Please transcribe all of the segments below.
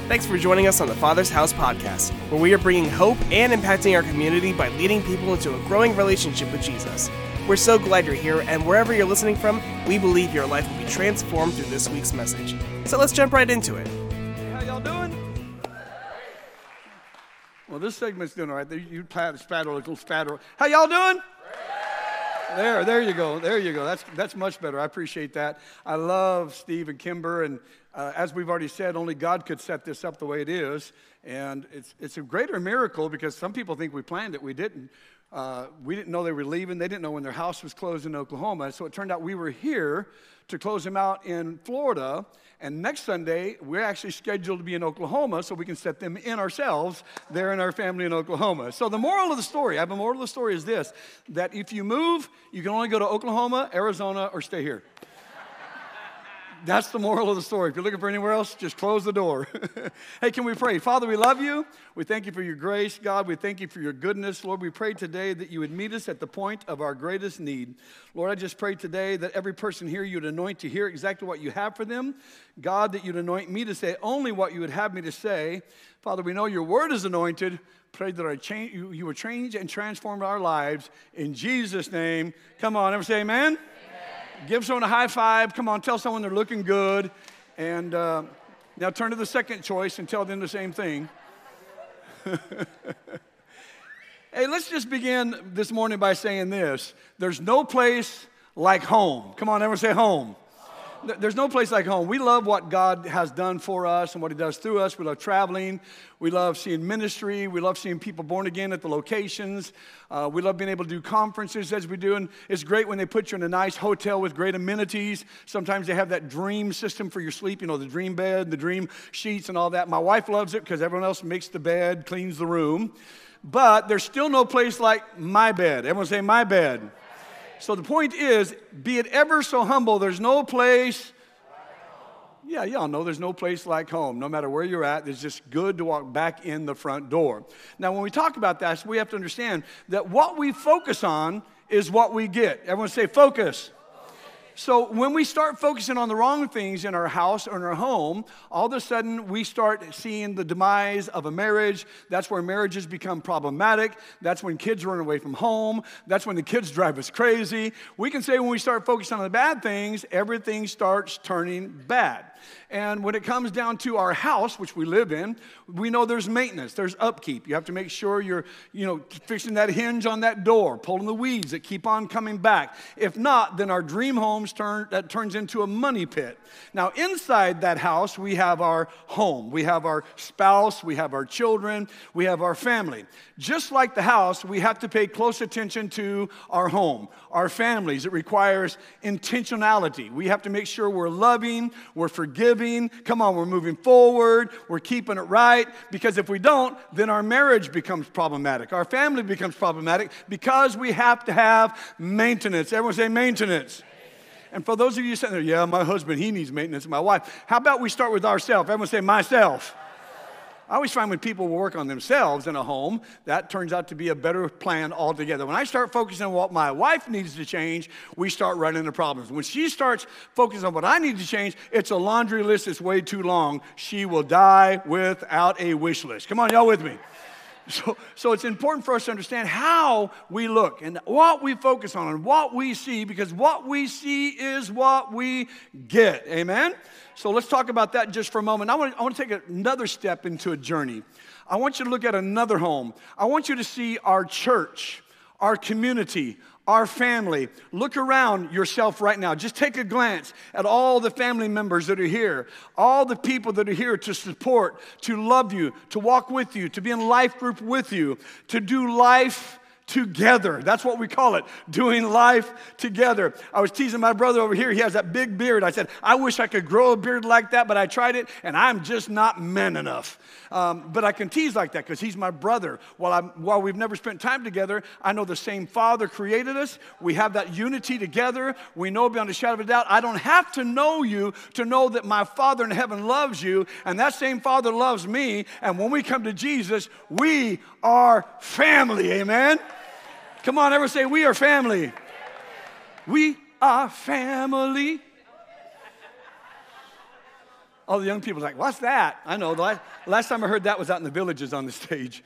Thanks for joining us on the Father's House podcast, where we are bringing hope and impacting our community by leading people into a growing relationship with Jesus. We're so glad you're here, and wherever you're listening from, we believe your life will be transformed through this week's message. So let's jump right into it. How y'all doing? Well, this segment's doing all right. You spatter, little spatter. How y'all doing? There you go. That's much better. I appreciate that. I love Steve and Kimber, and as we've already said, only God could set this up the way it is, and it's a greater miracle because some people think we planned it. We didn't. We didn't know they were leaving. They didn't know when their house was closed in Oklahoma, so it turned out we were here to close them out in Florida, and next Sunday, we're actually scheduled to be in Oklahoma so we can set them in ourselves there in our family in Oklahoma. So the moral of the story, is this, that if you move, you can only go to Oklahoma, Arizona, or stay here. That's the moral of the story. If you're looking for anywhere else, just close the door. Hey, can we pray? Father, we love you. We thank you for your grace, God. We thank you for your goodness. Lord, we pray today that you would meet us at the point of our greatest need. Lord, I just pray today that every person here you'd anoint to hear exactly what you have for them. God, that you'd anoint me to say only what you would have me to say. Father, we know your word is anointed. Pray that you would change and transform our lives. In Jesus' name, come on, everyone say amen. Give someone a high five. Come on, tell someone they're looking good. And now turn to the second choice and tell them the same thing. Hey, let's just begin this morning by saying this. There's no place like home. Come on, everyone say home. There's no place like home. We love what God has done for us and what he does through us. We love traveling. We love seeing ministry. We love seeing people born again at the locations. We love being able to do conferences as we do. And it's great when they put you in a nice hotel with great amenities. Sometimes they have that dream system for your sleep, the dream bed, the dream sheets and all that. My wife loves it because everyone else makes the bed, cleans the room. But there's still no place like my bed. Everyone say my bed. So the point is, be it ever so humble, there's no place Yeah, y'all know there's no place like home. No matter where you're at, it's just good to walk back in the front door. Now, when we talk about that, we have to understand that what we focus on is what we get. Everyone say focus. So when we start focusing on the wrong things in our house or in our home, all of a sudden we start seeing the demise of a marriage. That's where marriages become problematic. That's when kids run away from home. That's when the kids drive us crazy. We can say when we start focusing on the bad things, everything starts turning bad. And when it comes down to our house, which we live in, we know there's maintenance, there's upkeep. You have to make sure you're, fixing that hinge on that door, pulling the weeds that keep on coming back. If not, then our dream homes turns into a money pit. Now, inside that house, we have our home. We have our spouse, we have our children, we have our family. Just like the house, we have to pay close attention to our home, our families. It requires intentionality. We have to make sure we're loving, we're forgiving. Come on, we're moving forward. We're keeping it right. Because if we don't, then our marriage becomes problematic. Our family becomes problematic because we have to have maintenance. Everyone say maintenance. And for those of you sitting there, yeah, my husband, he needs maintenance. My wife. How about we start with ourselves? Everyone say myself. I always find when people work on themselves in a home, that turns out to be a better plan altogether. When I start focusing on what my wife needs to change, we start running into problems. When she starts focusing on what I need to change, it's a laundry list that's way too long. She will die without a wish list. Come on, y'all with me? So it's important for us to understand how we look and what we focus on and what we see, because what we see is what we get. Amen? So let's talk about that just for a moment. I want to take another step into a journey. I want you to look at another home. I want you to see our church, our community, our family. Look around yourself right now. Just take a glance at all the family members that are here, all the people that are here to support, to love you, to walk with you, to be in life group with you, to do life together. That's what we call it, doing life together. I was teasing my brother over here. He has that big beard. I said, I wish I could grow a beard like that, but I tried it, and I'm just not man enough. But I can tease like that because he's my brother. While we've never spent time together, I know the same Father created us. We have that unity together. We know beyond a shadow of a doubt. I don't have to know you to know that my Father in heaven loves you, and that same Father loves me. And when we come to Jesus, we are family. Amen? Come on, everyone say, we are family. We are family. All the young people are like, what's that? I know, the last time I heard that was out in the Villages on the stage.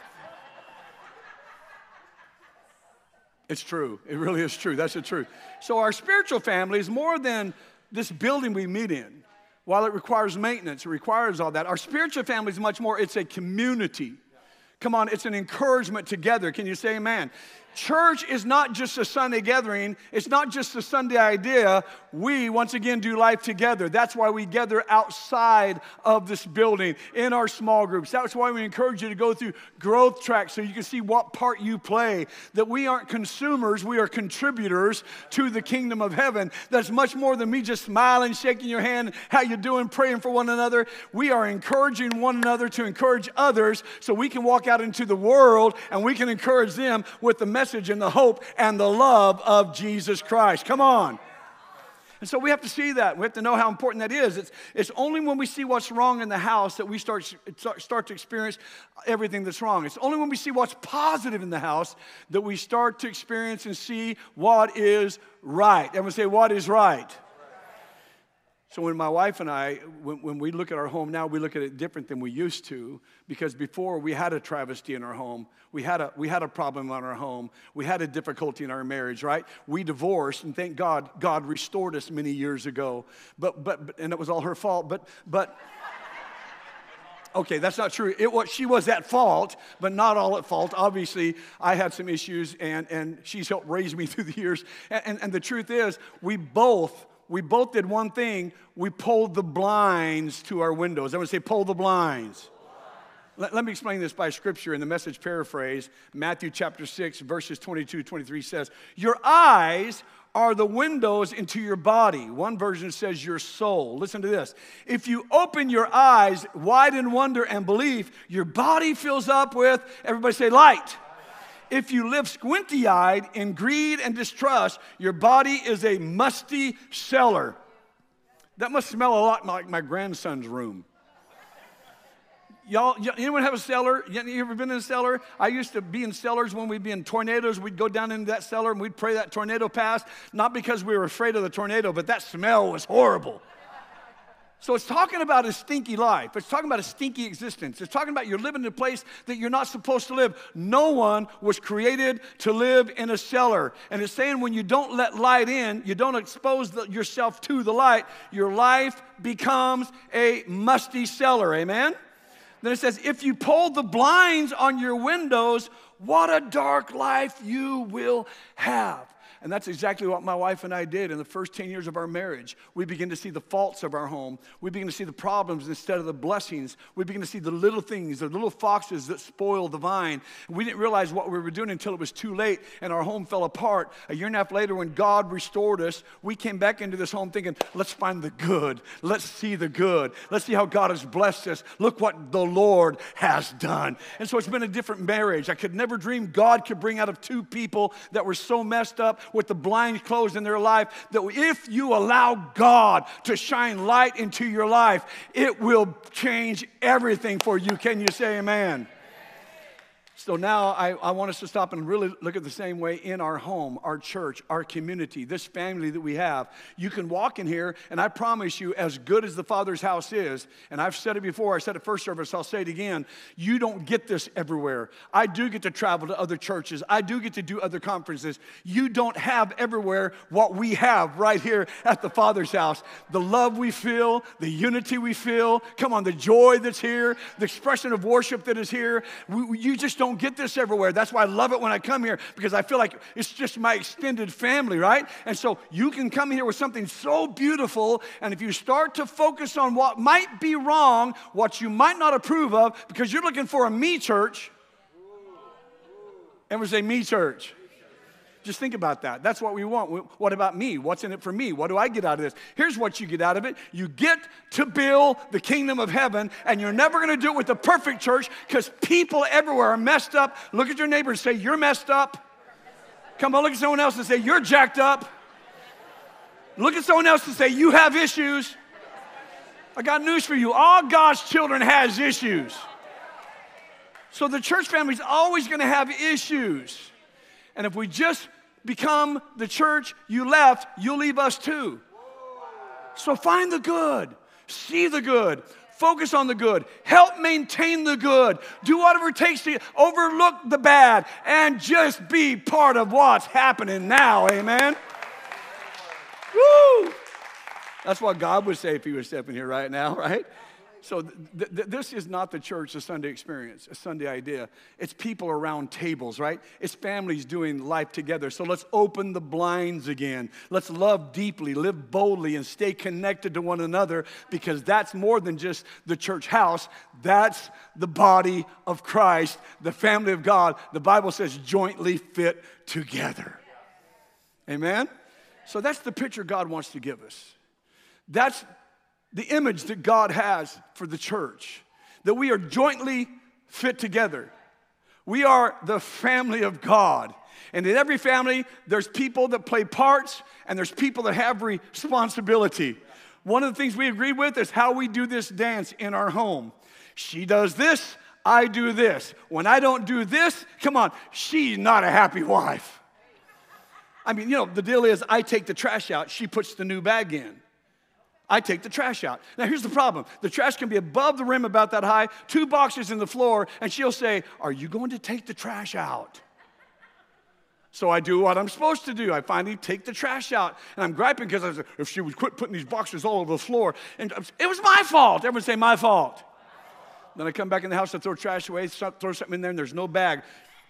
It's true. It really is true. That's the truth. So our spiritual family is more than this building we meet in. While it requires maintenance, it requires all that. Our spiritual family is much more. It's a community. Come on, it's an encouragement together. Can you say amen? Church is not just a Sunday gathering. It's not just a Sunday idea. We, once again, do life together. That's why we gather outside of this building in our small groups. That's why we encourage you to go through growth tracks so you can see what part you play. That we aren't consumers, we are contributors to the kingdom of heaven. That's much more than me just smiling, shaking your hand, how you doing, praying for one another. We are encouraging one another to encourage others so we can walk out into the world and we can encourage them with the message and the hope and the love of Jesus Christ. Come on. And so we have to see that. We have to know how important that is. It's only when we see what's wrong in the house that we start to experience everything that's wrong. It's only when we see what's positive in the house that we start to experience and see what is right. Everyone say, what is right? So when my wife and I, when we look at our home now, we look at it different than we used to, because before we had a travesty in our home. We had a problem in our home. We had a difficulty in our marriage, right? We divorced, and thank God, God restored us many years ago. But and it was all her fault. But okay, that's not true. She was at fault, but not all at fault. Obviously, I had some issues, and she's helped raise me through the years. And the truth is, we both did one thing. We pulled the blinds to our windows. I would say pull the blinds. Let me explain this by scripture in the Message paraphrase. Matthew chapter 6, verses 22, 23 says, your eyes are the windows into your body. One version says your soul. Listen to this. If you open your eyes wide in wonder and belief, your body fills up with, everybody say, light. If you live squinty-eyed in greed and distrust, your body is a musty cellar. That must smell a lot like my grandson's room. Y'all, anyone have a cellar? You ever been in a cellar? I used to be in cellars when we'd be in tornadoes. We'd go down into that cellar and we'd pray that tornado pass, not because we were afraid of the tornado, but that smell was horrible. So it's talking about a stinky life. It's talking about a stinky existence. It's talking about you're living in a place that you're not supposed to live. No one was created to live in a cellar. And it's saying when you don't let light in, you don't expose yourself to the light, your life becomes a musty cellar. Amen? Then it says, if you pull the blinds on your windows, what a dark life you will have. And that's exactly what my wife and I did in the first 10 years of our marriage. We begin to see the faults of our home. We begin to see the problems instead of the blessings. We begin to see the little things, the little foxes that spoil the vine. We didn't realize what we were doing until it was too late, and our home fell apart. A year and a half later, when God restored us, we came back into this home thinking, let's find the good. Let's see the good. Let's see how God has blessed us. Look what the Lord has done. And so it's been a different marriage. I could never dream God could bring out of two people that were so messed up with the blinds closed in their life, that if you allow God to shine light into your life, it will change everything for you. Can you say amen? So now I want us to stop and really look at the same way in our home, our church, our community, this family that we have. You can walk in here, and I promise you, as good as the Father's house is, and I've said it before, I said it first service, I'll say it again, you don't get this everywhere. I do get to travel to other churches. I do get to do other conferences. You don't have everywhere what we have right here at the Father's house. The love we feel, the unity we feel, come on, the joy that's here, the expression of worship that is here. You just don't get this everywhere. That's why I love it when I come here, because I feel like it's just my extended family, right? And so you can come here with something so beautiful, and if you start to focus on what might be wrong, what you might not approve of, because you're looking for a me church. Everyone say me church. Just think about that. That's what we want. What about me? What's in it for me? What do I get out of this? Here's what you get out of it. You get to build the kingdom of heaven, and you're never going to do it with the perfect church, because people everywhere are messed up. Look at your neighbor and say, you're messed up. Come on, look at someone else and say, you're jacked up. Look at someone else and say, you have issues. I got news for you. All God's children has issues. So the church family is always going to have issues. And if we just become the church you left, you'll leave us too. So find the good. See the good. Focus on the good. Help maintain the good. Do whatever it takes to overlook the bad and just be part of what's happening now. Amen? Woo! That's what God would say if he was stepping here right now, right? So this is not the church, a Sunday experience, a Sunday idea. It's people around tables, right? It's families doing life together. So let's open the blinds again. Let's love deeply, live boldly, and stay connected to one another, because that's more than just the church house. That's the body of Christ, the family of God. The Bible says jointly fit together. Amen? So that's the picture God wants to give us. That's the image that God has for the church, that we are jointly fit together. We are the family of God. And in every family, there's people that play parts and there's people that have responsibility. One of the things we agreed with is how we do this dance in our home. She does this, I do this. When I don't do this, come on, she's not a happy wife. I mean, the deal is I take the trash out, she puts the new bag in. I take the trash out. Now, here's the problem. The trash can be above the rim about that high, 2 boxes in the floor, and she'll say, are you going to take the trash out? So I do what I'm supposed to do. I finally take the trash out, and I'm griping because I said, if she would quit putting these boxes all over the floor, and it was my fault. Everyone say, my fault. Then I come back in the house to throw trash away, throw something in there, and there's no bag.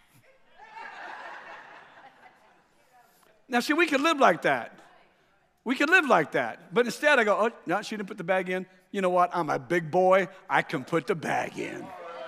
Now, see, we could live like that. We could live like that. But instead I go, oh, no, she didn't put the bag in. You know what? I'm a big boy. I can put the bag in.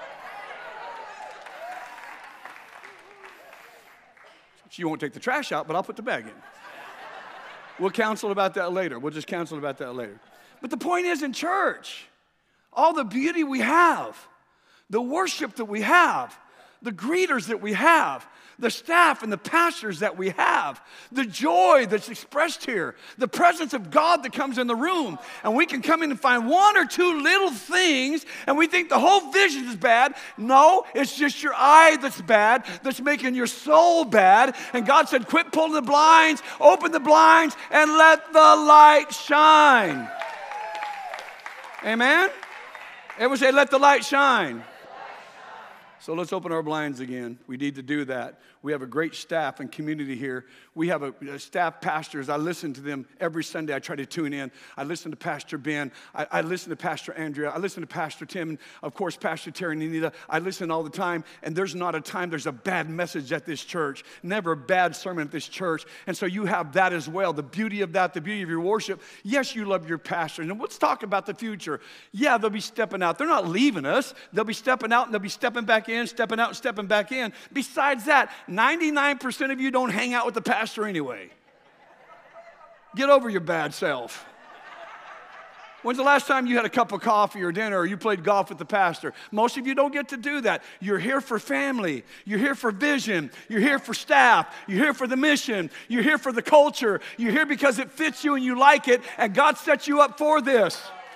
She won't take the trash out, but I'll put the bag in. We'll counsel about that later. We'll just counsel about that later. But the point is, in church, all the beauty we have, the worship that we have, the greeters that we have, the staff and the pastors that we have, the joy that's expressed here, the presence of God that comes in the room, and we can come in and find 1 or 2 little things, and we think the whole vision is bad. No, it's just your eye that's bad, that's making your soul bad, and God said, quit pulling the blinds, open the blinds, and let the light shine. Amen? Everyone say, let the light shine. So let's open our blinds again. We need to do that. We have a great staff and community here. We have a staff pastors. I listen to them every Sunday. I try to tune in. I listen to Pastor Ben. I listen to Pastor Andrea. I listen to Pastor Tim. And, of course, Pastor Terry and Anita. I listen all the time. And there's not a time there's a bad message at this church. Never a bad sermon at this church. And so you have that as well. The beauty of that, the beauty of your worship. Yes, you love your pastor. And let's talk about the future. Yeah, they'll be stepping out. They're not leaving us. They'll be stepping out and they'll be stepping back in, stepping out and stepping back in. Besides that, 99% of you don't hang out with the pastor anyway. Get over your bad self. When's the last time you had a cup of coffee or dinner or you played golf with the pastor? Most of you don't get to do that. You're here for family. You're here for vision. You're here for staff. You're here for the mission. You're here for the culture. You're here because it fits you and you like it, and God set you up for this.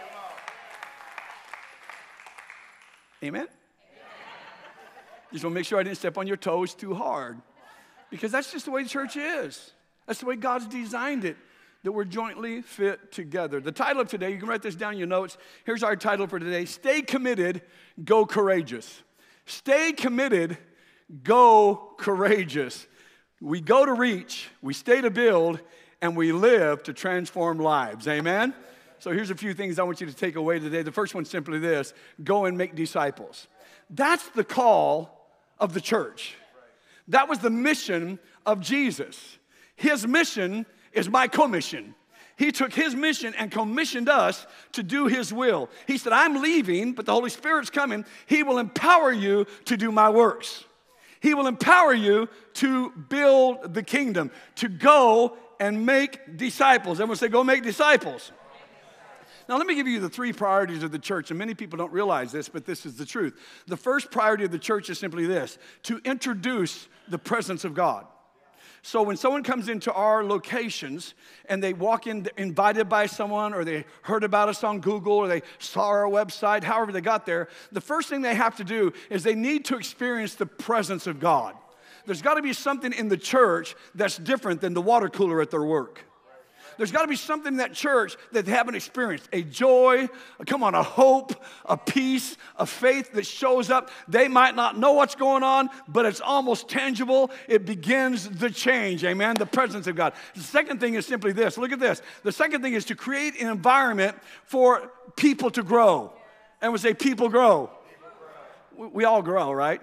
Amen? Just want to make sure I didn't step on your toes too hard, because that's just the way the church is. That's the way God's designed it, that we're jointly fit together. The title of today, you can write this down in your notes. Here's our title for today: Stay Committed, Go Courageous. Stay committed, go courageous. We go to reach, we stay to build, and we live to transform lives. Amen? So here's a few things I want you to take away today. The first one's simply this: go and make disciples. That's the call of the church. That was the mission of Jesus. His mission is my commission. He took his mission and commissioned us to do his will. He said, I'm leaving, but the Holy Spirit's coming. He will empower you to do my works. He will empower you to build the kingdom, to go and make disciples. Everyone say, go make disciples. Now, let me give you the 3 priorities of the church, and many people don't realize this, but this is the truth. The first priority of the church is simply this: to introduce the presence of God. So when someone comes into our locations and they walk in invited by someone, or they heard about us on Google, or they saw our website, however they got there, the first thing they have to do is they need to experience the presence of God. There's got to be something in the church that's different than the water cooler at their work. There's got to be something in that church that they haven't experienced. A joy, a hope, a peace, a faith that shows up. They might not know what's going on, but it's almost tangible. It begins the change, amen, the presence of God. The second thing is simply this. Look at this. The second thing is to create an environment for people to grow. And we say people grow. We all grow, right?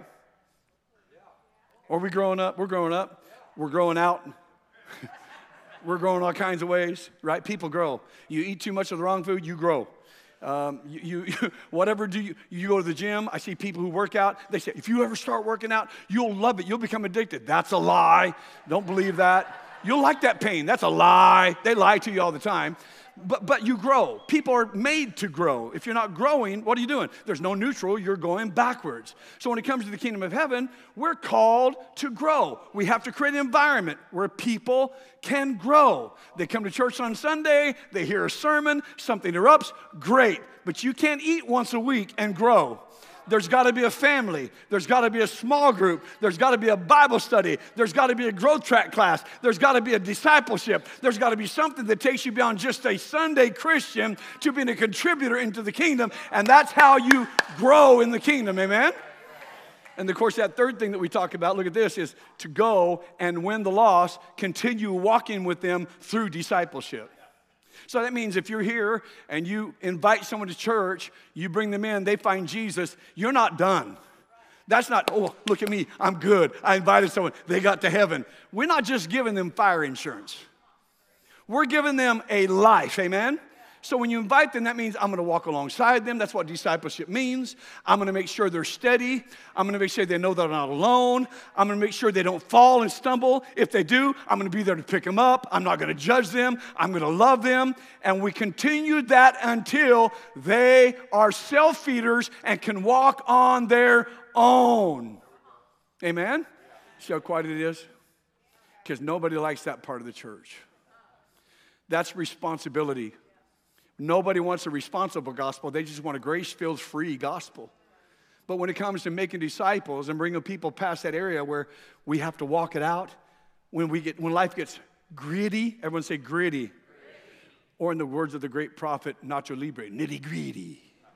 Are we growing up? We're growing up. We're growing out. We're growing all kinds of ways, right? People grow. You eat too much of the wrong food, you grow. Whatever you go to the gym. I see people who work out. They say, if you ever start working out, you'll love it. You'll become addicted. That's a lie. Don't believe that. You'll like that pain. That's a lie. They lie to you all the time. But you grow. People are made to grow. If you're not growing, what are you doing? There's no neutral. You're going backwards. So when it comes to the kingdom of heaven, we're called to grow. We have to create an environment where people can grow. They come to church on Sunday. They hear a sermon. Something erupts. Great. But you can't eat once a week and grow. There's got to be a family. There's got to be a small group. There's got to be a Bible study. There's got to be a growth track class. There's got to be a discipleship. There's got to be something that takes you beyond just a Sunday Christian to being a contributor into the kingdom. And that's how you grow in the kingdom, amen? And of course, that third thing that we talk about, look at this, is to go and win the lost, continue walking with them through discipleship. So that means if you're here and you invite someone to church, you bring them in, they find Jesus, you're not done. That's not, oh, look at me, I'm good. I invited someone, they got to heaven. We're not just giving them fire insurance. We're giving them a life, amen? So when you invite them, that means I'm going to walk alongside them. That's what discipleship means. I'm going to make sure they're steady. I'm going to make sure they know they're not alone. I'm going to make sure they don't fall and stumble. If they do, I'm going to be there to pick them up. I'm not going to judge them. I'm going to love them. And we continue that until they are self-feeders and can walk on their own. Amen? See how quiet it is? Because nobody likes that part of the church. That's responsibility. Nobody wants a responsible gospel. They just want a grace-filled, free gospel. But when it comes to making disciples and bringing people past that area where we have to walk it out, when life gets gritty, everyone say gritty. Or in the words of the great prophet Nacho Libre, nitty-gritty.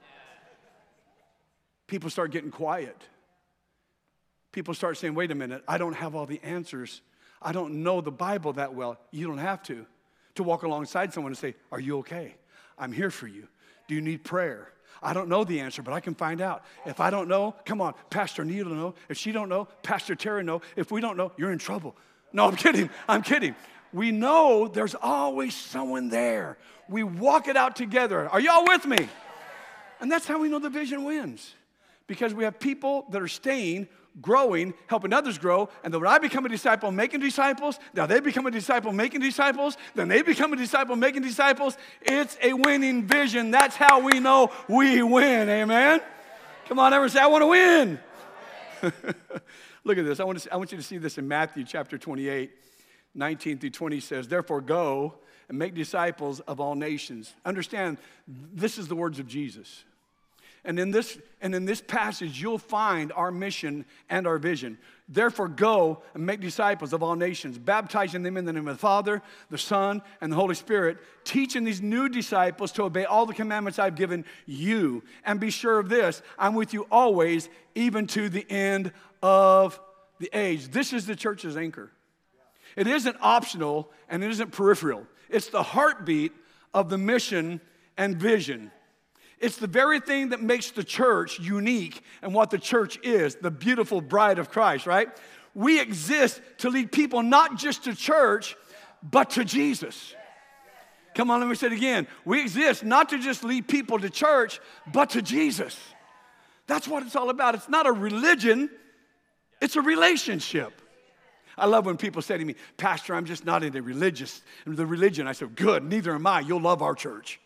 People start getting quiet. People start saying, wait a minute, I don't have all the answers. I don't know the Bible that well. You don't have to walk alongside someone and say, are you okay? I'm here for you. Do you need prayer? I don't know the answer, but I can find out. If I don't know, come on, Pastor Neil will know. If she don't know, Pastor Terry know. If we don't know, you're in trouble. No, I'm kidding. I'm kidding. We know there's always someone there. We walk it out together. Are y'all with me? And that's how we know the vision wins. Because we have people that are staying, growing, helping others grow, and then when I become a disciple making disciples, now they become a disciple making disciples, then they become a disciple making disciples. It's a winning vision. That's how we know we win, amen? Come on, everyone say, I want to win. Look at this. I want you to see this in Matthew chapter 28, 19 through 20 says, therefore go and make disciples of all nations. Understand, this is the words of Jesus. And in this passage, you'll find our mission and our vision. Therefore, go and make disciples of all nations, baptizing them in the name of the Father, the Son, and the Holy Spirit, teaching these new disciples to obey all the commandments I've given you. And be sure of this, I'm with you always, even to the end of the age. This is the church's anchor. It isn't optional and it isn't peripheral. It's the heartbeat of the mission and vision. It's the very thing that makes the church unique and what the church is, the beautiful bride of Christ, right? We exist to lead people not just to church, but to Jesus. Come on, let me say it again. We exist not to just lead people to church, but to Jesus. That's what it's all about. It's not a religion, it's a relationship. I love when people say to me, Pastor, I'm just not into the religion. I said, good, neither am I. You'll love our church.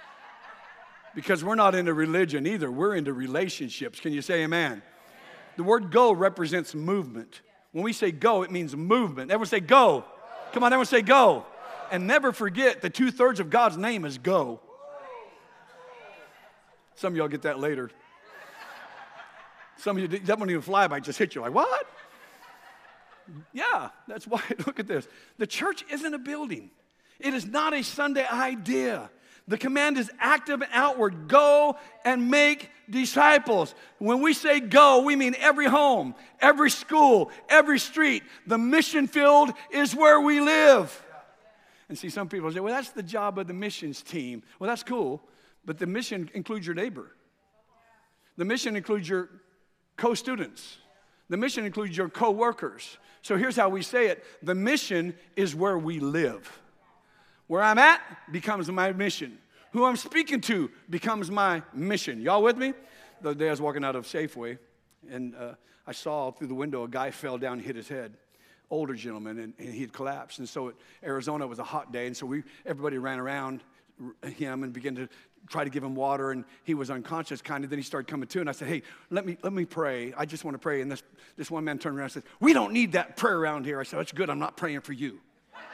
Because we're not into religion either. We're into relationships. Can you say amen? Amen? The word go represents movement. When we say go, it means movement. Everyone say go. Go. Come on, everyone say go. Go. And never forget that 2/3 of God's name is go. Some of y'all get that later. Some of you, that won't even fly by, just hit you like, what? Yeah, that's why, look at this. The church isn't a building. It is not a Sunday idea. The command is active and outward. Go and make disciples. When we say go, we mean every home, every school, every street. The mission field is where we live. And see, some people say, well, that's the job of the missions team. Well, that's cool, but the mission includes your neighbor. The mission includes your co-students. The mission includes your co-workers. So here's how we say it. The mission is where we live. Where I'm at becomes my mission. Who I'm speaking to becomes my mission. Y'all with me? The other day I was walking out of Safeway, and I saw through the window a guy fell down and hit his head. Older gentleman, and he had collapsed. And so Arizona was a hot day, and so everybody ran around him and began to try to give him water, and he was unconscious kind of. Then he started coming to, and I said, hey, let me pray. I just want to pray. And this one man turned around and said, we don't need that prayer around here. I said, that's good. I'm not praying for you.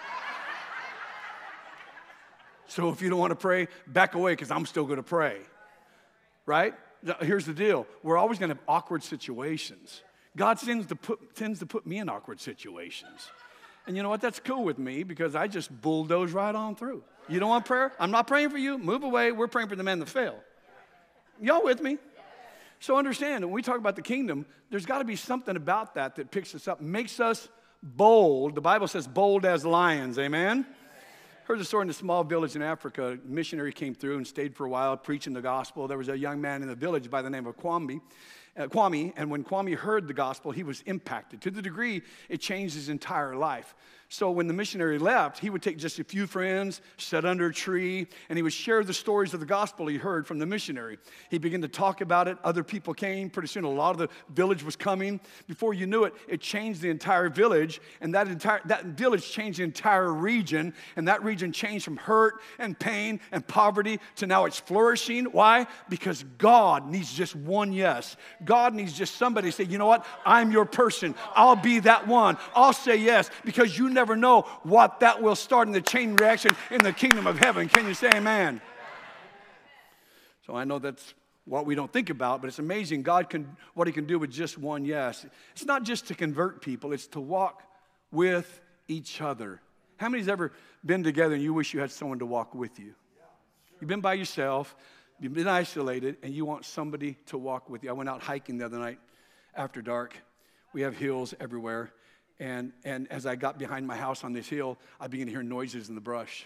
So if you don't want to pray, back away, because I'm still going to pray, right? Here's the deal. We're always going to have awkward situations. God tends to put me in awkward situations. And you know what? That's cool with me, because I just bulldoze right on through. You don't want prayer? I'm not praying for you. Move away. We're praying for the men that fail. Y'all with me? So understand, when we talk about the kingdom, there's got to be something about that picks us up, makes us bold. The Bible says bold as lions. Amen? Heard a story in a small village in Africa. A missionary came through and stayed for a while preaching the gospel. There was a young man in the village by the name of Kwame, and when Kwame heard the gospel, he was impacted to the degree it changed his entire life. So when the missionary left, he would take just a few friends, sit under a tree, and he would share the stories of the gospel he heard from the missionary. He began to talk about it. Other people came. Pretty soon, a lot of the village was coming. Before you knew it, it changed the entire village, and that village changed the entire region, and that region changed from hurt and pain and poverty to now it's flourishing. Why? Because God needs just one yes. God needs just somebody to say, you know what? I'm your person. I'll be that one. I'll say yes, because you never know what that will start in the chain reaction in the kingdom of heaven. Can you say amen? So I know that's what we don't think about, but it's amazing what he can do with just one yes. It's not just to convert people, it's to walk with each other. How many's ever been together and you wish you had someone to walk with you? You've been by yourself, you've been isolated, and you want somebody to walk with you. I went out hiking the other night after dark. We have hills everywhere. And as I got behind my house on this hill, I began to hear noises in the brush.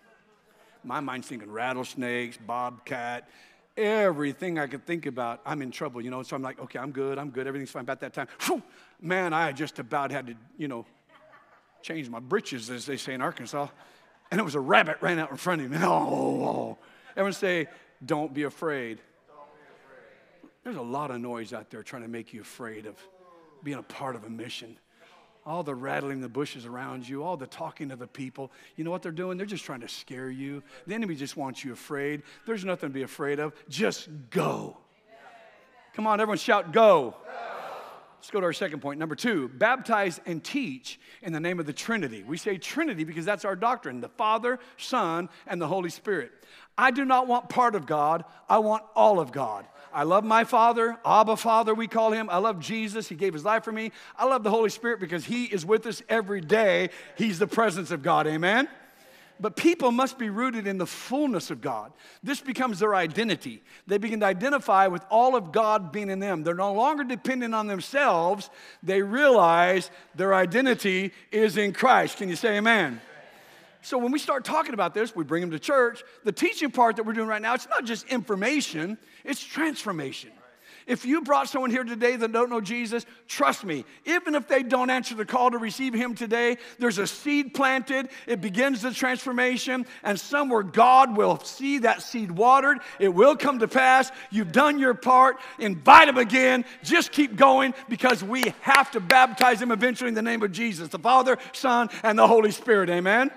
My mind's thinking rattlesnakes, bobcat, everything I could think about. I'm in trouble, you know. So I'm like, okay, I'm good, everything's fine. About that time, whew, man, I just about had to, change my britches, as they say in Arkansas. And it was a rabbit ran out in front of me. Oh. Everyone say, don't be afraid. There's a lot of noise out there trying to make you afraid of being a part of a mission. All the rattling the bushes around you, all the talking to the people. You know what they're doing? They're just trying to scare you. The enemy just wants you afraid. There's nothing to be afraid of. Just go. Come on, everyone shout, go. Let's go to our second point. Number 2, baptize and teach in the name of the Trinity. We say Trinity because that's our doctrine, the Father, Son, and the Holy Spirit. I do not want part of God. I want all of God. I love my Father, Abba Father, we call him. I love Jesus. He gave his life for me. I love the Holy Spirit because he is with us every day. He's the presence of God. Amen? But people must be rooted in the fullness of God. This becomes their identity. They begin to identify with all of God being in them. They're no longer dependent on themselves. They realize their identity is in Christ. Can you say amen? So when we start talking about this, we bring them to church. The teaching part that we're doing right now, it's not just information, it's transformation. If you brought someone here today that don't know Jesus, trust me, even if they don't answer the call to receive him today, there's a seed planted. It begins the transformation, and somewhere God will see that seed watered. It will come to pass. You've done your part. Invite them again. Just keep going, because we have to baptize them eventually in the name of Jesus, the Father, Son, and the Holy Spirit. Amen?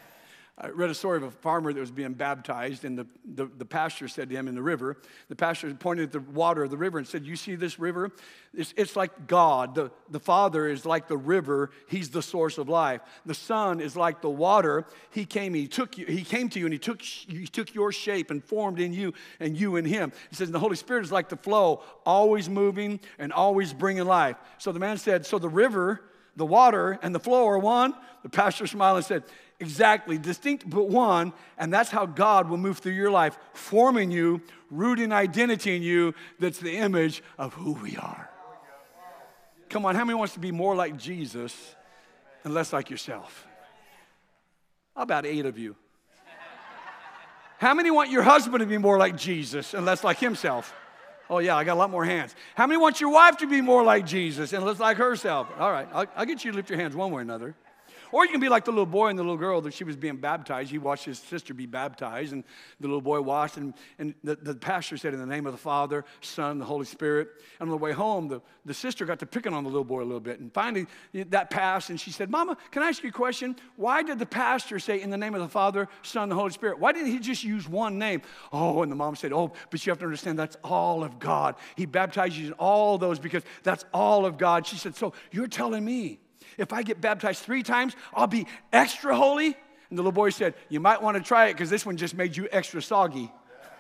I read a story of a farmer that was being baptized, and the pastor said to him in the river, the pastor pointed at the water of the river and said, you see this river? It's like God. The Father is like the river. He's the source of life. The Son is like the water. He came to you, and he took your shape and formed in you, and you in him. He says, and the Holy Spirit is like the flow, always moving and always bringing life. So the man said, so the river, the water, and the flow are one? The pastor smiled and said, Exactly, distinct but one, and that's how God will move through your life, forming you, rooting identity in you that's the image of who we are. Come on, how many wants to be more like Jesus and less like yourself? About 8 of you. How many want your husband to be more like Jesus and less like himself? Oh yeah, I got a lot more hands. How many want your wife to be more like Jesus and less like herself? All right, I'll get you to lift your hands one way or another. Or you can be like the little boy and the little girl that she was being baptized. He watched his sister be baptized, and the little boy watched, and the pastor said, in the name of the Father, Son, and the Holy Spirit. And on the way home, the sister got to picking on the little boy a little bit. And finally, that passed, and she said, Mama, can I ask you a question? Why did the pastor say, in the name of the Father, Son, and the Holy Spirit? Why didn't he just use one name? Oh, and the mom said, oh, but you have to understand that's all of God. He baptized you in all those because that's all of God. She said, so you're telling me if I get baptized 3 times, I'll be extra holy? And the little boy said, you might want to try it because this one just made you extra soggy.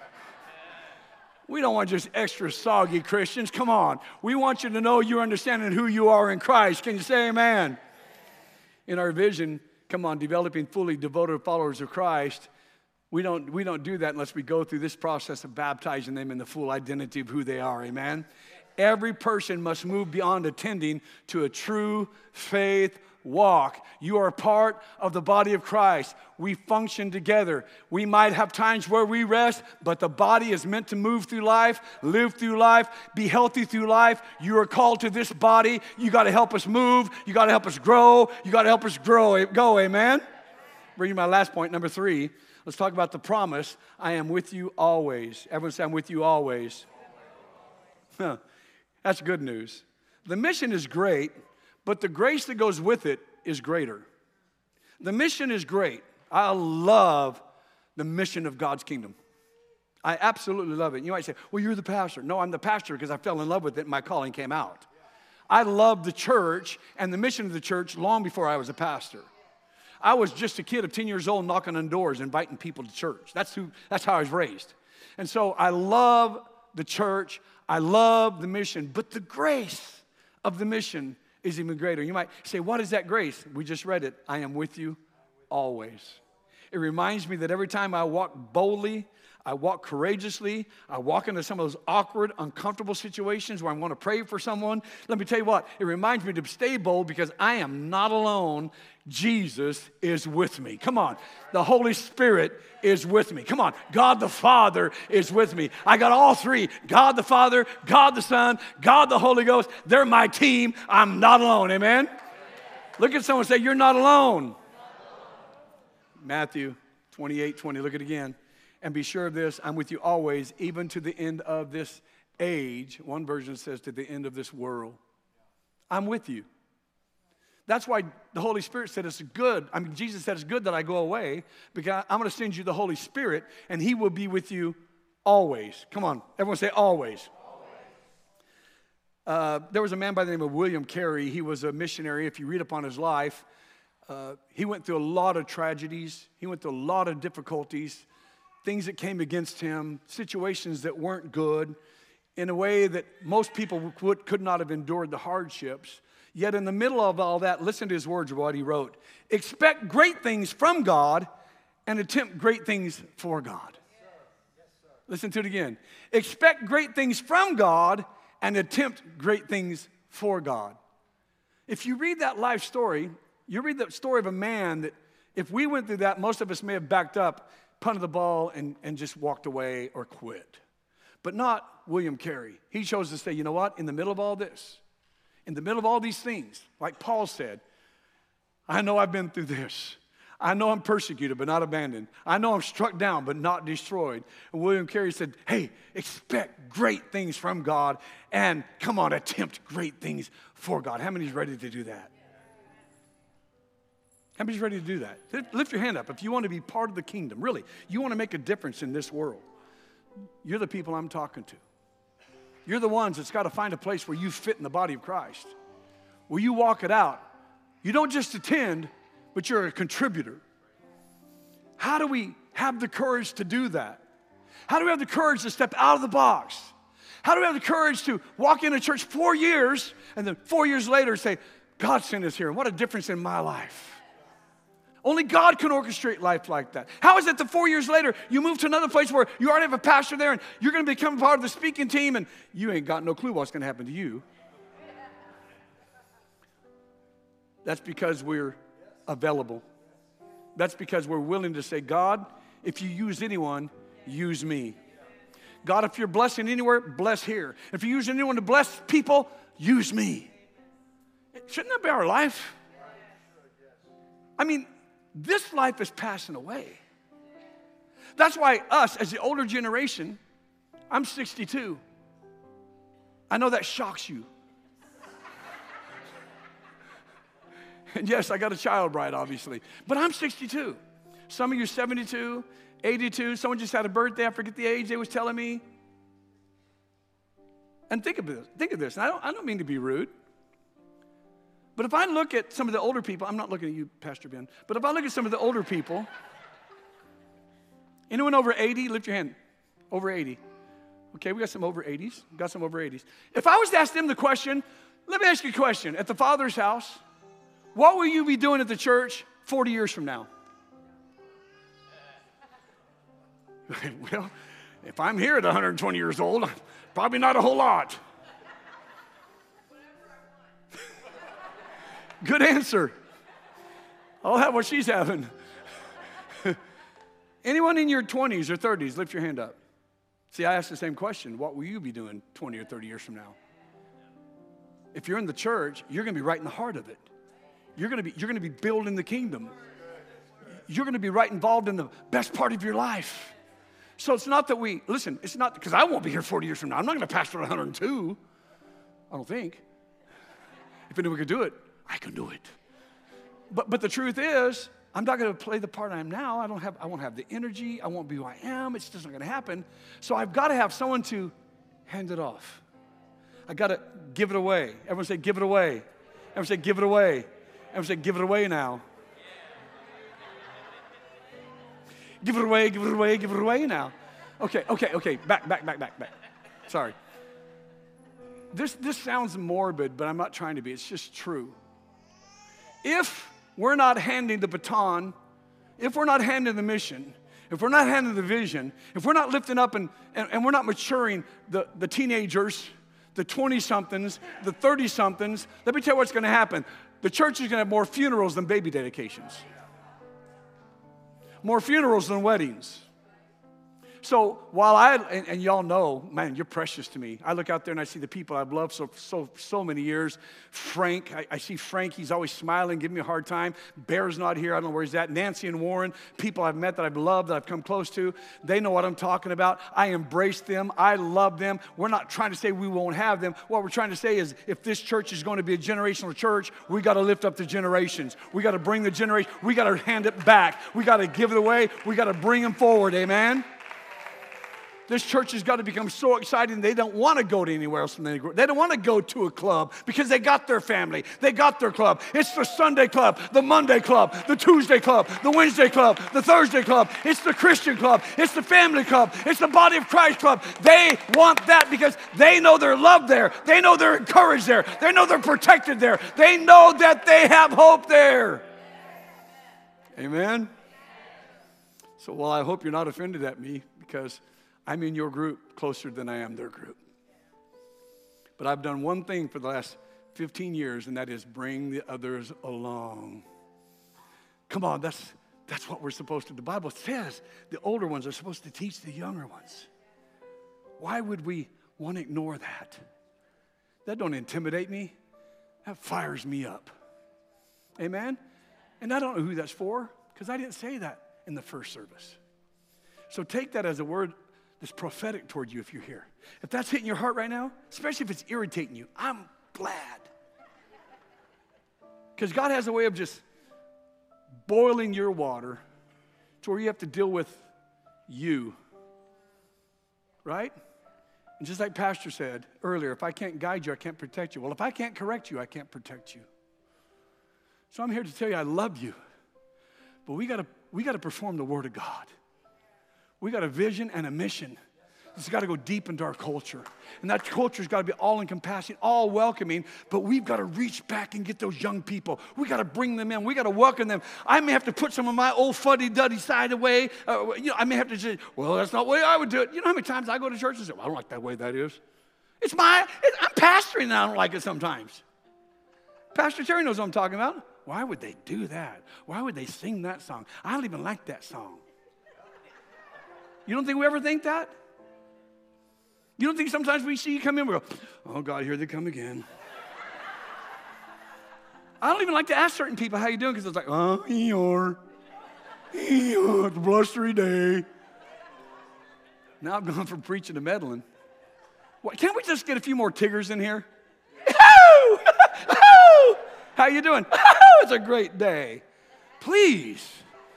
We don't want just extra soggy Christians. Come on. We want you to know you're understanding who you are in Christ. Can you say amen? In our vision, come on, developing fully devoted followers of Christ, we don't do that unless we go through this process of baptizing them in the full identity of who they are. Amen? Every person must move beyond attending to a true faith walk. You are a part of the body of Christ. We function together. We might have times where we rest, but the body is meant to move through life, live through life, be healthy through life. You are called to this body. You got to help us move. You got to help us grow. You got to help us go, amen? Bring you my last point, number 3. Let's talk about the promise. I am with you always. Everyone say, I'm with you always. Huh. That's good news. The mission is great, but the grace that goes with it is greater. The mission is great. I love the mission of God's kingdom. I absolutely love it. You might say, well, you're the pastor. No, I'm the pastor because I fell in love with it and my calling came out. I love the church and the mission of the church long before I was a pastor. I was just a kid of 10 years old knocking on doors, inviting people to church. That's how I was raised. And so I love the church. I love the mission, but the grace of the mission is even greater. You might say, what is that grace? We just read it. I am with you always. It reminds me that every time I walk boldly, I walk courageously, I walk into some of those awkward, uncomfortable situations where I want to pray for someone. Let me tell you what, it reminds me to stay bold because I am not alone. Jesus is with me. Come on. The Holy Spirit is with me. Come on. God the Father is with me. I got all 3. God the Father, God the Son, God the Holy Ghost. They're my team. I'm not alone. Amen? Look at someone and say, you're not alone. Matthew 28:20. Look at it again. And be sure of this, I'm with you always, even to the end of this age. One version says to the end of this world. I'm with you. That's why the Holy Spirit said it's good. I mean, Jesus said it's good that I go away because I'm going to send you the Holy Spirit and he will be with you always. Come on, everyone say always. There was a man by the name of William Carey. He was a missionary. If you read upon his life, he went through a lot of tragedies. He went through a lot of difficulties. Things that came against him, situations that weren't good, in a way that most people could not have endured the hardships. Yet in the middle of all that, listen to his words of what he wrote. Expect great things from God and attempt great things for God. Listen to it again. Expect great things from God and attempt great things for God. If you read that life story, you read the story of a man that if we went through that, most of us may have backed up, punted the ball, and just walked away or quit. But not William Carey. He chose to say, you know what? In the middle of all this, in the middle of all these things, like Paul said, I know I've been through this. I know I'm persecuted but not abandoned. I know I'm struck down but not destroyed. And William Carey said, hey, expect great things from God and come on, attempt great things for God. How many is ready to do that? How many's ready to do that? Lift your hand up if you want to be part of the kingdom. Really, you want to make a difference in this world. You're the people I'm talking to. You're the ones that's got to find a place where you fit in the body of Christ, where you walk it out. You don't just attend, but you're a contributor. How do we have the courage to do that? How do we have the courage to step out of the box? How do we have the courage to walk into church 4 years and then 4 years later say, God sent us here, and what a difference in my life. Only God can orchestrate life like that. How is it that 4 years later, you move to another place where you already have a pastor there and you're going to become part of the speaking team and you ain't got no clue what's going to happen to you? That's because we're available. That's because we're willing to say, God, if you use anyone, use me. God, if you're blessing anywhere, bless here. If you're using anyone to bless people, use me. Shouldn't that be our life? I mean, this life is passing away. That's why us, as the older generation, I'm 62. I know that shocks you. And yes, I got a child bride, obviously. But I'm 62. Some of you 72, 82. Someone just had a birthday. I forget the age they was telling me. And think of this. And I don't mean to be rude. But if I look at some of the older people, I'm not looking at you, Pastor Ben, but if I look at some of the older people, anyone over 80, lift your hand. Over 80. Okay, we got some over 80s. Got some over 80s. If I was to ask them the question, let me ask you a question. At the Father's house, what will you be doing at the church 40 years from now? Well, if I'm here at 120 years old, probably not a whole lot. Good answer. I'll have what she's having. Anyone in your 20s or 30s, lift your hand up. See, I asked the same question. What will you be doing 20 or 30 years from now? If you're in the church, you're going to be right in the heart of it. You're going to be building the kingdom. You're going to be right involved in the best part of your life. So it's not that it's not because I won't be here 40 years from now. I'm not going to pastor at 102. I don't think. If anyone could do it, I can do it. But the truth is, I'm not going to play the part I am now. I won't have the energy. I won't be who I am. It's just not going to happen. So I've got to have someone to hand it off. I got to give it away. Everyone say, give it away. Everyone say, give it away. Everyone say, give it away now. Give it away, give it away, give it away now. Okay. Back. Sorry. This sounds morbid, but I'm not trying to be. It's just true. If we're not handing the baton, if we're not handing the mission, if we're not handing the vision, if we're not lifting up and we're not maturing the teenagers, the 20-somethings, the 30-somethings, let me tell you what's going to happen. The church is going to have more funerals than baby dedications. More funerals than weddings. So while and y'all know, man, you're precious to me. I look out there and I see the people I've loved so many years. Frank, I see Frank. He's always smiling, giving me a hard time. Bear's not here. I don't know where he's at. Nancy and Warren, people I've met that I've loved, that I've come close to. They know what I'm talking about. I embrace them. I love them. We're not trying to say we won't have them. What we're trying to say is if this church is going to be a generational church, we got to lift up the generations. We got to bring the generation. We got to hand it back. We got to give it away. We got to bring them forward. Amen? This church has got to become so exciting they don't want to go to anywhere else. They don't want to go to a club because they got their family. They got their club. It's the Sunday club, the Monday club, the Tuesday club, the Wednesday club, the Thursday club. It's the Christian club. It's the family club. It's the Body of Christ club. They want that because they know they're loved there. They know they're encouraged there. They know they're protected there. They know that they have hope there. Amen? So, well, I hope you're not offended at me because I'm in your group closer than I am their group. But I've done one thing for the last 15 years, and that is bring the others along. Come on, that's what we're supposed to do. The Bible says the older ones are supposed to teach the younger ones. Why would we want to ignore that? That don't intimidate me. That fires me up. Amen? And I don't know who that's for, because I didn't say that in the first service. So take that as a word that's prophetic toward you if you're here. If that's hitting your heart right now, especially if it's irritating you, I'm glad. Because God has a way of just boiling your water to where you have to deal with you. Right? And just like Pastor said earlier, if I can't guide you, I can't protect you. Well, if I can't correct you, I can't protect you. So I'm here to tell you I love you. But we got to perform the Word of God. We got a vision and a mission It's got to go deep into our culture. And that culture's got to be all encompassing, all welcoming, but we've got to reach back and get those young people. We got to bring them in. We got to welcome them. I may have to put some of my old fuddy-duddy side away. I may have to say, well, that's not the way I would do it. You know how many times I go to church and say, well, I don't like that way that is. I'm pastoring and I don't like it sometimes. Pastor Terry knows what I'm talking about. Why would they do that? Why would they sing that song? I don't even like that song. You don't think we ever think that? You don't think sometimes we see you come in, we go, oh, God, here they come again. I don't even like to ask certain people, how you doing? Because it's like, oh, it's a blustery day. Now I've gone from preaching to meddling. What, can't we just get a few more Tiggers in here? How you doing? It's a great day. Please.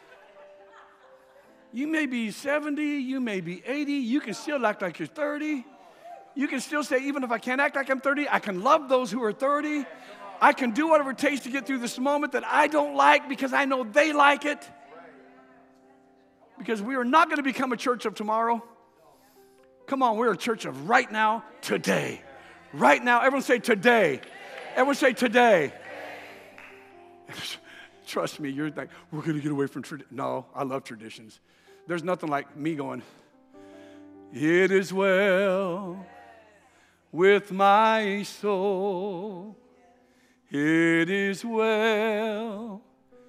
You may be 70, you may be 80, you can still act like you're 30. You can still say, even if I can't act like I'm 30, I can love those who are 30. I can do whatever it takes to get through this moment that I don't like because I know they like it. Because we are not going to become a church of tomorrow. Come on, we're a church of right now, today. Right now, everyone say today. Everyone say today. Trust me, you're like, we're going to get away from tradition. No, I love traditions. There's nothing like me going, it is well with my soul. It is well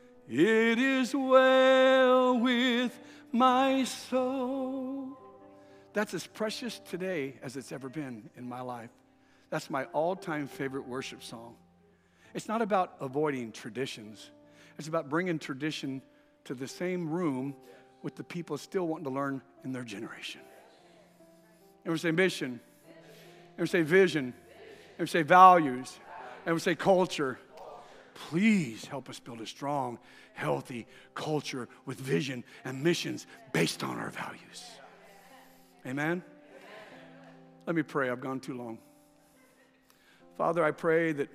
with my soul. That's as precious today as it's ever been in my life. That's my all-time favorite worship song. It's not about avoiding traditions. It's about bringing tradition to the same room with the people still wanting to learn in their generation. And we say mission. And we say vision. And we say values. And we say culture. Please help us build a strong, healthy culture with vision and missions based on our values. Amen? Let me pray. I've gone too long. Father, I pray that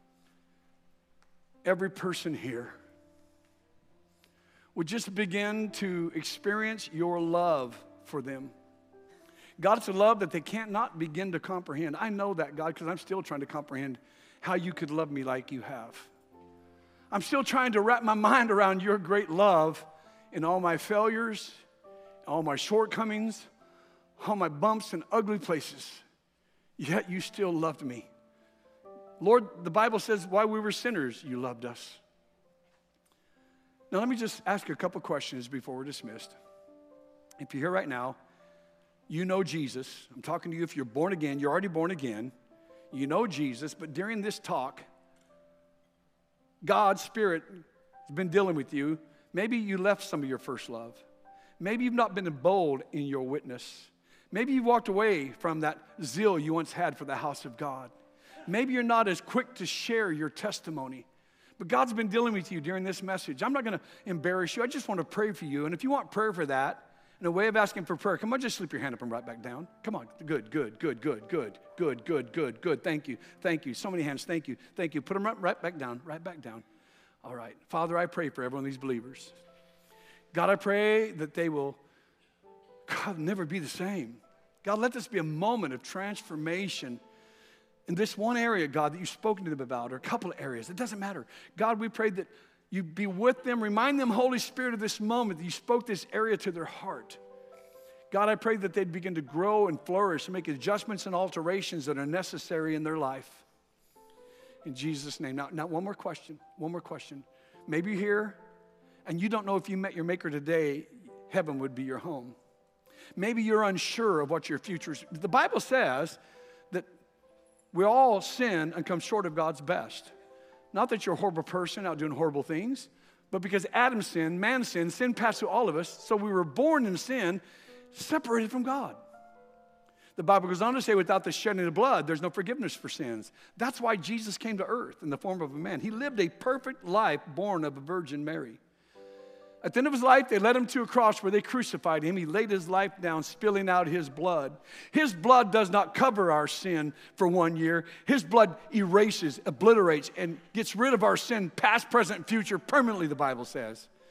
every person here would just begin to experience your love for them. God, it's a love that they can't not begin to comprehend. I know that, God, because I'm still trying to comprehend how you could love me like you have. I'm still trying to wrap my mind around your great love in all my failures, all my shortcomings, all my bumps and ugly places. Yet you still loved me. Lord, the Bible says while we were sinners, you loved us. Now, let me just ask you a couple questions before we're dismissed. If you're here right now, you know Jesus. I'm talking to you if you're born again. You're already born again. You know Jesus. But during this talk, God's Spirit has been dealing with you. Maybe you left some of your first love. Maybe you've not been bold in your witness. Maybe you walked away from that zeal you once had for the house of God. Maybe you're not as quick to share your testimony. But God's been dealing with you during this message. I'm not going to embarrass you. I just want to pray for you. And if you want prayer for that, in a way of asking for prayer, come on, just slip your hand up and right back down. Come on. Good. Thank you. So many hands. Thank you. Put them right back down. All right. Father, I pray for every one of these believers. God, I pray that they will, God, never be the same. God, let this be a moment of transformation in this one area, God, that you've spoken to them about, or a couple of areas. It doesn't matter. God, we pray that you be with them. Remind them, Holy Spirit, of this moment that you spoke this area to their heart. God, I pray that they'd begin to grow and flourish and make adjustments and alterations that are necessary in their life. In Jesus' name. Now one more question. Maybe you're here and you don't know if you met your Maker today, heaven would be your home. Maybe you're unsure of what your future is. The Bible says that we all sin and come short of God's best. Not that you're a horrible person out doing horrible things, but because Adam sinned, man sinned, sin passed through all of us, so we were born in sin, separated from God. The Bible goes on to say, without the shedding of blood, there's no forgiveness for sins. That's why Jesus came to earth in the form of a man. He lived a perfect life born of a Virgin Mary. At the end of his life, they led him to a cross where they crucified him. He laid his life down, spilling out his blood. His blood does not cover our sin for 1 year. His blood erases, obliterates, and gets rid of our sin, past, present, and future, permanently, the Bible says.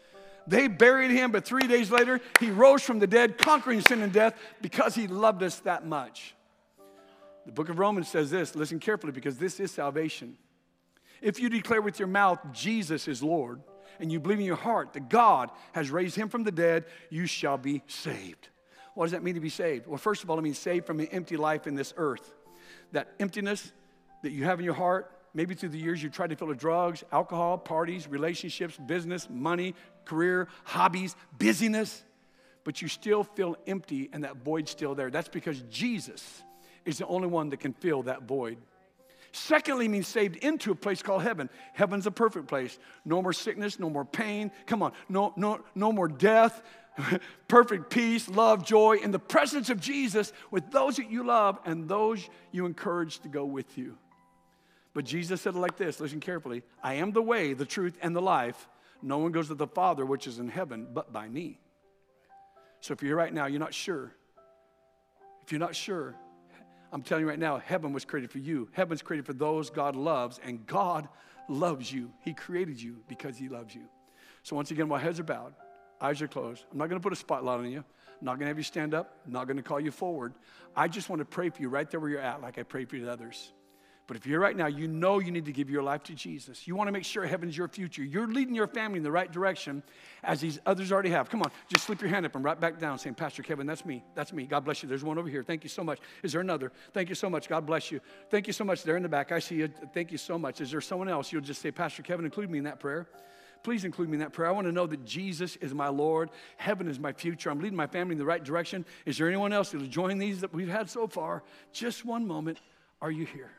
They buried him, but 3 days later, he rose from the dead, conquering sin and death because he loved us that much. The book of Romans says this, listen carefully, because this is salvation. If you declare with your mouth Jesus is Lord, and you believe in your heart that God has raised him from the dead, you shall be saved. What does that mean to be saved? Well, first of all, it means saved from an empty life in this earth. That emptiness that you have in your heart, maybe through the years you tried to fill with drugs, alcohol, parties, relationships, business, money, career, hobbies, busyness, but you still feel empty and that void's still there. That's because Jesus is the only one that can fill that void. Secondly, means saved into a place called heaven. Heaven's a perfect place. No more sickness, no more pain. Come on, no more death. Perfect peace, love, joy in the presence of Jesus with those that you love and those you encourage to go with you. But Jesus said it like this, listen carefully. I am the way, the truth, and the life. No one goes to the Father which is in heaven but by me. So if you're here right now, you're not sure. If you're not sure, I'm telling you right now, heaven was created for you. Heaven's created for those God loves, and God loves you. He created you because he loves you. So once again, while heads are bowed, eyes are closed, I'm not going to put a spotlight on you. I'm not going to have you stand up. I'm not going to call you forward. I just want to pray for you right there where you're at, like I pray for you to others. But if you're here right now, you know you need to give your life to Jesus. You want to make sure heaven's your future. You're leading your family in the right direction as these others already have. Come on, just slip your hand up and right back down saying, Pastor Kevin, that's me. That's me. God bless you. There's one over here. Thank you so much. Is there another? Thank you so much. God bless you. Thank you so much. They're in the back. I see you. Thank you so much. Is there someone else? You'll just say, Pastor Kevin, include me in that prayer. Please include me in that prayer. I want to know that Jesus is my Lord. Heaven is my future. I'm leading my family in the right direction. Is there anyone else that will join these that we've had so far? Just one moment. Are you here?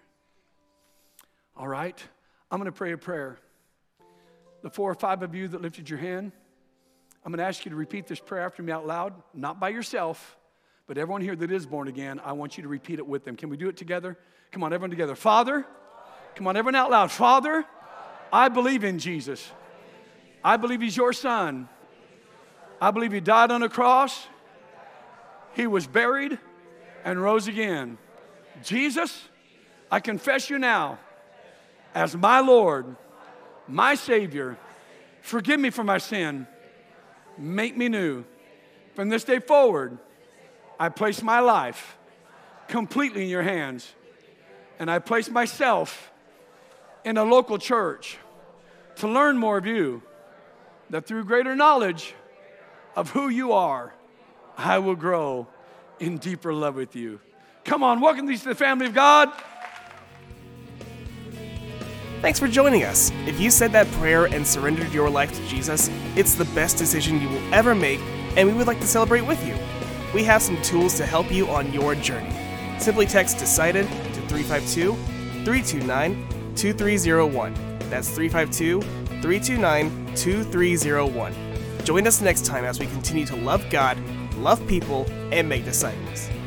All right, I'm going to pray a prayer. The 4 or 5 of you that lifted your hand, I'm going to ask you to repeat this prayer after me out loud, not by yourself, but everyone here that is born again, I want you to repeat it with them. Can we do it together? Come on, everyone together. Father, come on, everyone out loud. Father, I believe in Jesus. I believe he's your son. I believe he died on a cross. He was buried and rose again. Jesus, I confess you now as my Lord, my Savior. Forgive me for my sin. Make me new. From this day forward, I place my life completely in your hands. And I place myself in a local church to learn more of you, that through greater knowledge of who you are, I will grow in deeper love with you. Come on, welcome these to the family of God. Thanks for joining us. If you said that prayer and surrendered your life to Jesus, it's the best decision you will ever make, and we would like to celebrate with you. We have some tools to help you on your journey. Simply text DECIDED to 352-329-2301. That's 352-329-2301. Join us next time as we continue to love God, love people, and make disciples.